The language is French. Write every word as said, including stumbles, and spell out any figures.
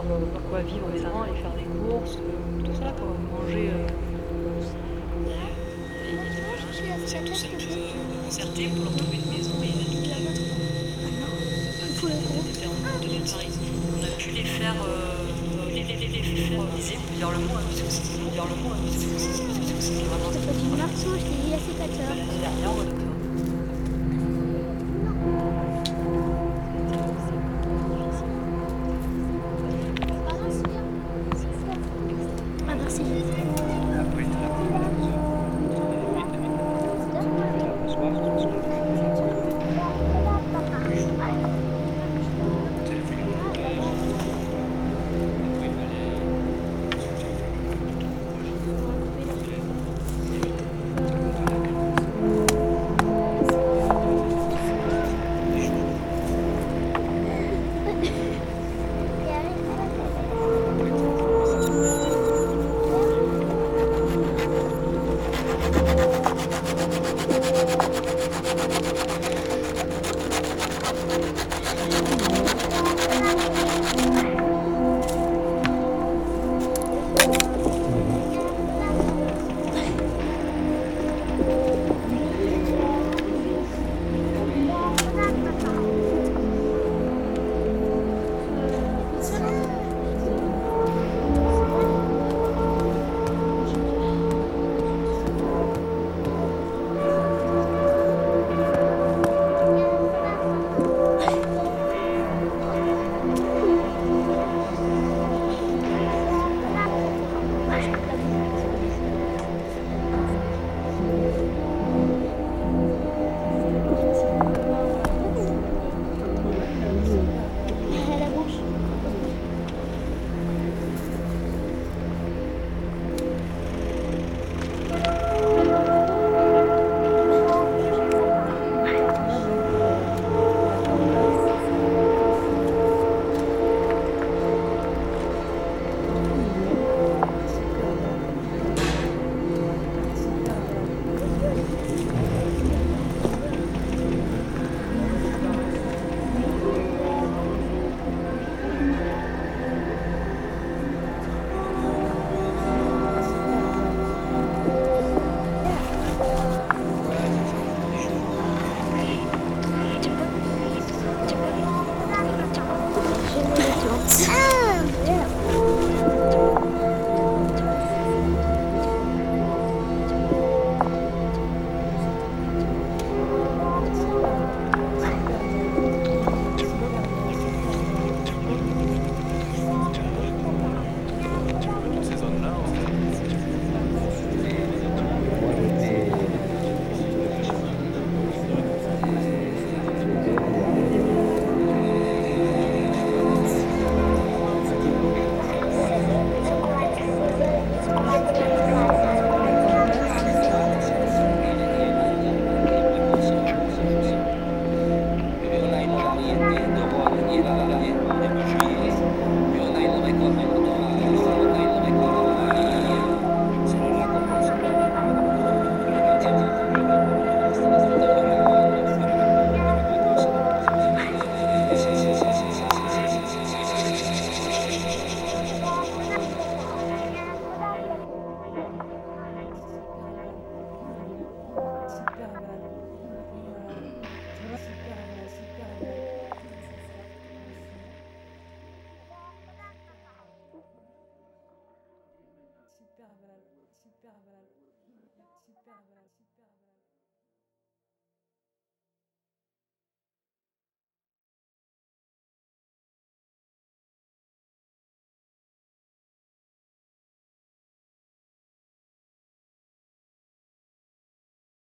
euh, quoi vivre décemment, aller faire des courses, euh, tout ça, quoi. Manger. Euh, et, et Moi, je suis on s'est associateur, tous un s'il te peu plaît. euh, concertés pour leur Non, trouver une maison et tu toute l'as pas. Ah non, de il passer faut le l'été gros. d'été en Ah, de le l'île Paris. petit. On a pu les faire, euh, les, les, les, les faire viser, on peut dire le mot, hein, parce que c'est on peut dire le mot, hein, parce que c'est parce que c'est Je vraiment t'ai pas dit marceau, je t'ai dit bah, assécateur. l'année dernière, on a fait Ah, merci.